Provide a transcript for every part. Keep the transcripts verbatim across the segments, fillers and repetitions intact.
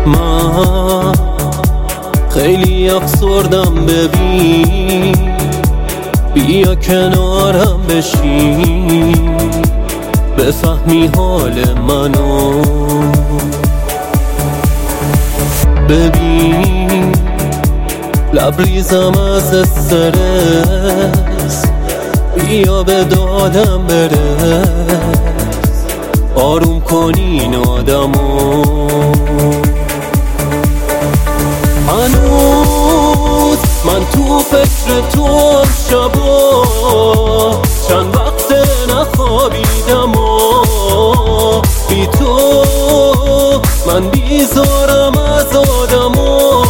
من خیلی افسردم، ببین بیا کنارم بشین بفهمی حال منو. ببین لبریزم از استرس، بیا به دادم برس، آروم کنی این آدمو. هنوز من تو فکر توام شبا، چند وقت نخوابیدم و بی تو من بیزارم از آدمو.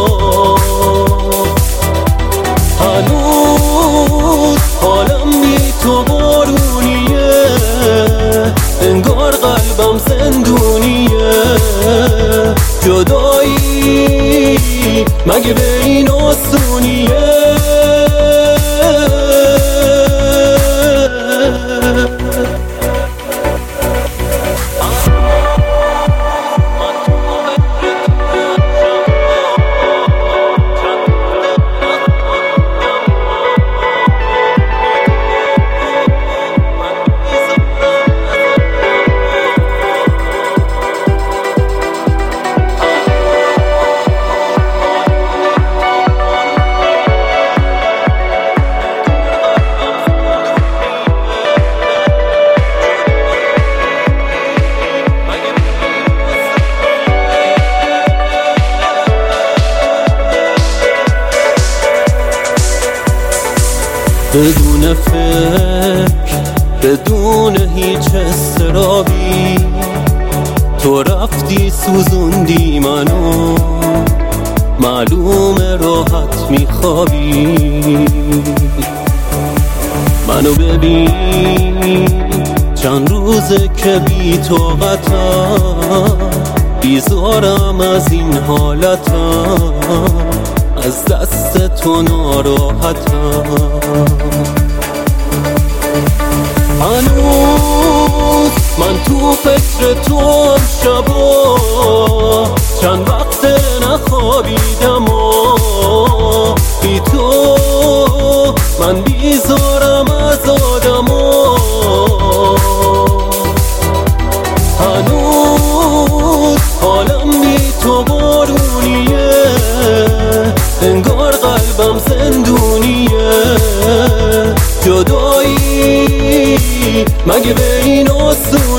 هنوز حالم بی تو بارونیه، انگار قلبم زندونیه. جدایی مگه به این آسونیه؟ بدون فکر، بدون هیچ استرابی، تو رفتی سوزوندی منو، معلومه راحت میخوابی. منو ببین چند روزه که بی طاقتم، بیزارم از این حالتم، از دست تو ناراحتم. هنوز من تو فکر توام شبا، چند وقت نخوابیدم و بی تو من بیزارم از آدمو. هنوز حالم بی تو بارونیه، انگار قلبم زندونیه. جدایی مگه به این آسون